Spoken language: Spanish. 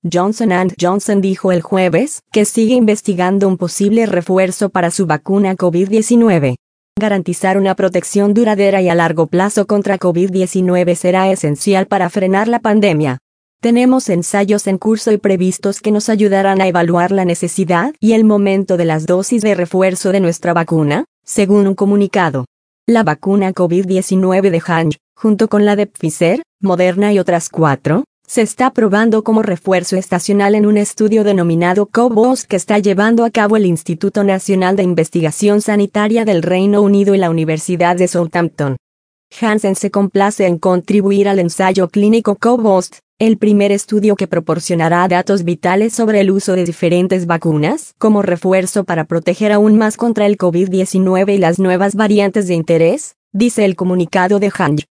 Johnson & Johnson dijo el jueves que sigue investigando un posible refuerzo para su vacuna COVID-19. Garantizar una protección duradera y a largo plazo contra COVID-19 será esencial para frenar la pandemia. Tenemos ensayos en curso y previstos que nos ayudarán a evaluar la necesidad y el momento de las dosis de refuerzo de nuestra vacuna, según un comunicado. La vacuna COVID-19 de Janssen, junto con la de Pfizer, Moderna y otras 4, se está probando como refuerzo estacional en un estudio denominado COVAST que está llevando a cabo el Instituto Nacional de Investigación Sanitaria del Reino Unido y la Universidad de Southampton. Janssen se complace en contribuir al ensayo clínico COVAST, el primer estudio que proporcionará datos vitales sobre el uso de diferentes vacunas como refuerzo para proteger aún más contra el COVID-19 y las nuevas variantes de interés, dice el comunicado de Janssen.